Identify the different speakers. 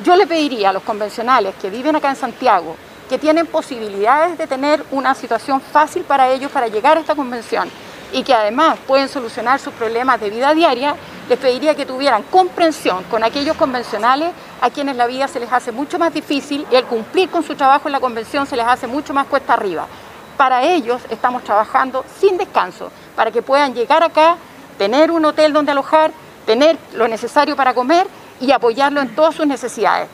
Speaker 1: Yo le pediría a los convencionales que viven acá en Santiago, que tienen posibilidades de tener una situación fácil para ellos para llegar a esta convención y que además pueden solucionar sus problemas de vida diaria, les pediría que tuvieran comprensión con aquellos convencionales a quienes la vida se les hace mucho más difícil y el cumplir con su trabajo en la convención se les hace mucho más cuesta arriba. Para ellos estamos trabajando sin descanso, para que puedan llegar acá, tener un hotel donde alojar, tener lo necesario para comer y apoyarlo en todas sus necesidades.